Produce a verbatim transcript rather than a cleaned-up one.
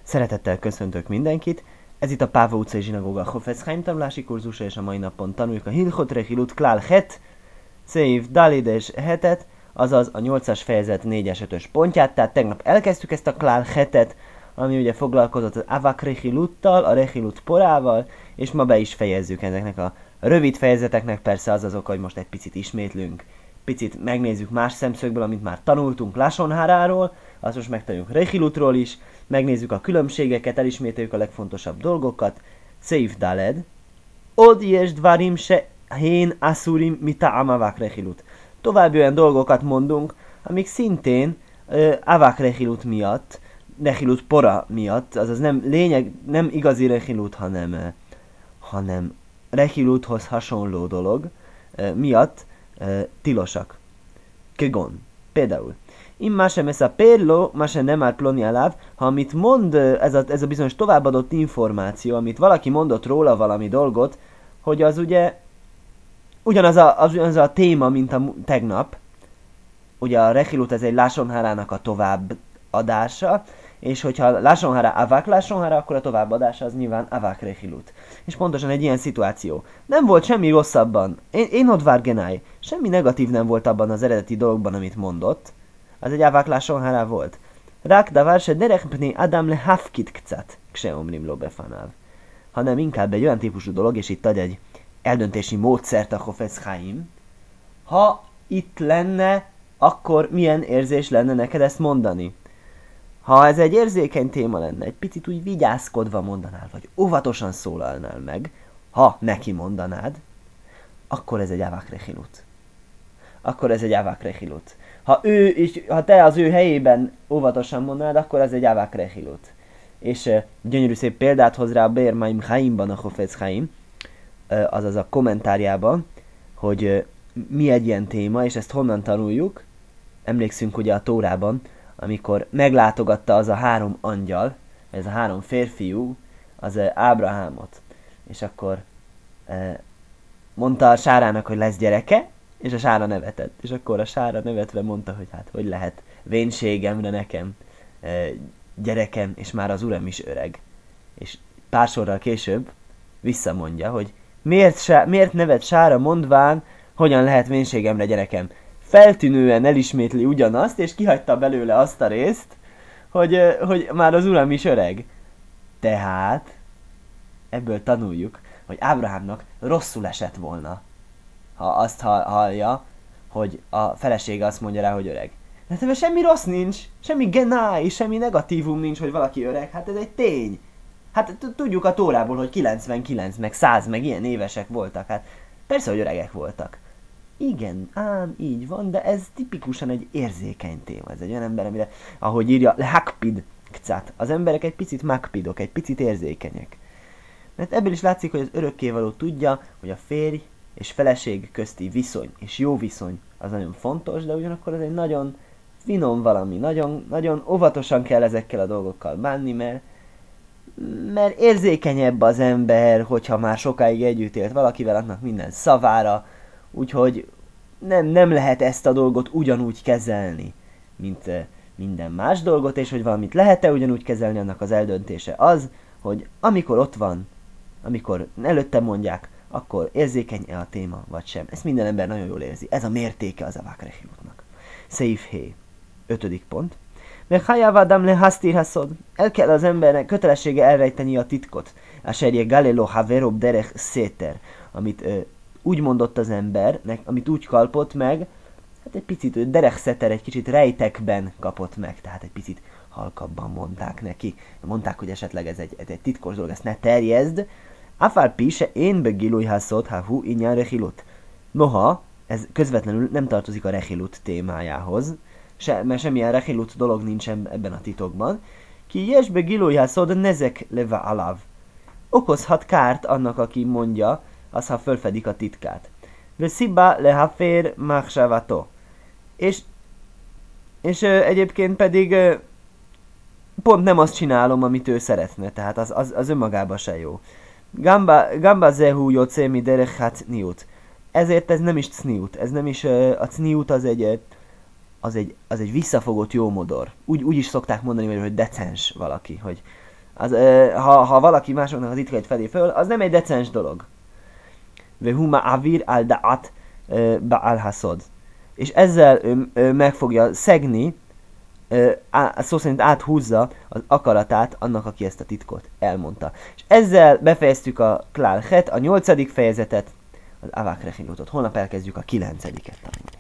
Szeretettel köszöntök mindenkit. Ez itt a Páva utcai zsinagóga Chofetz Chaim tanulási kurzusa, és a mai napon tanuljuk a Hilchot Rechilut Klál Het, Szeif Dalid és Hetet, azaz a nyolcas fejezet négyes ötös pontját. Tehát tegnap elkezdtük ezt a Klál Hetet, ami ugye foglalkozott az Avak Rechiluttal, a Rechilut porával, és ma be is fejezzük ezeknek a rövid fejezeteknek. Persze az az oka, hogy most egy picit ismétlünk, picit megnézzük más szemszögből, amit már tanultunk Lashon Haráról, azt most megtanuljuk Rechilutról is, megnézzük a különbségeket, elismételjük a legfontosabb dolgokat. Szeif Daled. Od yes dvarim se hén asurim mita'am avak rechilut. További olyan dolgokat mondunk, amik szintén uh, avak rechilut miatt, rechilut pora miatt, azaz nem lényeg, nem igazi rechilut, hanem, uh, hanem rechiluthoz hasonló dolog uh, miatt uh, tilosak. Kegon. Például. Imma sem ez a pérló, ma sem nem áll ploni aláv, ha amit mond ez a, ez a bizonyos továbbadott információ, amit valaki mondott róla valami dolgot, hogy az ugye ugyanaz a, az, ugyanaz a téma, mint a tegnap. Ugye a Rechilut ez egy Lashon Harának a továbbadása, és hogyha Lashon Hará Avak Lashon Hará, akkor a továbbadása az nyilván Avak Rechilut. És pontosan egy ilyen szituáció. Nem volt semmi rosszabban. Én, én ott várgenáj. Semmi negatív nem volt abban az eredeti dologban, amit mondott. Az egy Avak Lashon Hará volt. Rák davar se derech pni Adam le hafkit kcat, kse omrim lo befanáv. Hanem inkább egy olyan típusú dolog, és itt ad egy eldöntési módszert a Chofetz Chaim. Ha itt lenne, akkor milyen érzés lenne neked ezt mondani? Ha ez egy érzékeny téma lenne, egy picit úgy vigyázkodva mondanál, vagy óvatosan szólalnál meg, ha neki mondanád, akkor ez egy Avak Rechilut. Akkor ez egy Avak Rechilut. Ha, ő is, ha te az ő helyében óvatosan mondanád, akkor ez egy Avak Rechilut. És uh, gyönyörű szép példát hoz rá a Be'er Maim Chaimban a Chofetz Chaim, uh, azaz a kommentárjában, hogy uh, mi egy ilyen téma, és ezt honnan tanuljuk. Emlékszünk ugye a Tórában, amikor meglátogatta az a három angyal, ez a három férfiú, az uh, Ábrahámot. És akkor uh, mondta a Sárának, hogy lesz gyereke, és a Sára nevetett. És akkor a Sára nevetve mondta, hogy hát hogy lehet vénségemre nekem e, gyerekem, és már az uram is öreg. És pár sorral később visszamondja, hogy miért, sá, miért nevet Sára mondván, hogyan lehet vénségemre gyerekem. Feltűnően elismétli ugyanazt, és kihagyta belőle azt a részt, hogy, hogy már az uram is öreg. Tehát ebből tanuljuk, hogy Ábrahámnak rosszul esett volna, ha azt hallja, hogy a felesége azt mondja rá, hogy öreg. De ebben semmi rossz nincs, semmi genáj, semmi negatívum nincs, hogy valaki öreg, hát ez egy tény. Hát tudjuk a Tórából, hogy kilencvenkilenc, meg száz, meg ilyen évesek voltak, hát persze, hogy öregek voltak. Igen, ám így van, de ez tipikusan egy érzékeny téma, ez egy olyan ember, amire, ahogy írja, lehakpid kcat, az emberek egy picit makpidok, egy picit érzékenyek. Mert ebből is látszik, hogy az örökkévaló tudja, hogy a férj és feleség közti viszony, és jó viszony, az nagyon fontos, de ugyanakkor ez egy nagyon finom valami, nagyon, nagyon óvatosan kell ezekkel a dolgokkal bánni, mert, mert érzékenyebb az ember, hogyha már sokáig együtt élt valakivel, annak minden szavára, úgyhogy nem, nem lehet ezt a dolgot ugyanúgy kezelni, mint minden más dolgot, és hogy valamit lehet-e ugyanúgy kezelni, annak az eldöntése az, hogy amikor ott van, amikor előtte mondják, akkor érzékeny-e a téma, vagy sem. Ezt minden ember nagyon jól érzi. Ez a mértéke az Avak Rechilutnak. Szeif Hé. Ötödik pont. Meg hajáv Adam le hasztír haszod. El kell az embernek kötelessége elrejteni a titkot. A serje galelo haverob derech széter. Amit ö, úgy mondott az embernek, amit úgy kalpott meg, hát egy picit ő derech széter, egy kicsit rejtekben kapott meg. Tehát egy picit halkabban mondták neki. Mondták, hogy esetleg ez egy, ez egy titkos dolog, ezt ne terjezd. Afár pi se én begilúj haszod, ha hu inyan rechilut. Noha, ez közvetlenül nem tartozik a rechilut témájához, se, mert semmilyen rechilut dolog nincsen ebben a titokban. Ki jes begilúj haszod nezek leva alav. Okozhat kárt annak, aki mondja, az, ha fölfedik a titkát. Vesziba lehafér machsavato. És, és ö, egyébként pedig ö, pont nem azt csinálom, amit ő szeretne, tehát az, az, az önmagában se jó. Gamba, gamba zehu jocé mi derechat niut. Ezért ez nem is cniut. Ez nem is, a cniut az egy, az egy, az egy visszafogott jómodor. Úgy, úgy is szokták mondani, hogy decens valaki, hogy az, ö, ha, ha valaki másoknak az titkait fedi föl, az nem egy decens dolog. Ve huma avir al da'at ba'al hasod. És ezzel ő, ő meg fogja szegni, ö, á, szó szerint áthúzza az akaratát annak, aki ezt a titkot elmondta. És ezzel befejeztük a Klál Het, a nyolcadik fejezetet, az Avák Rechilutot. Holnap elkezdjük a kilencediket tanulni.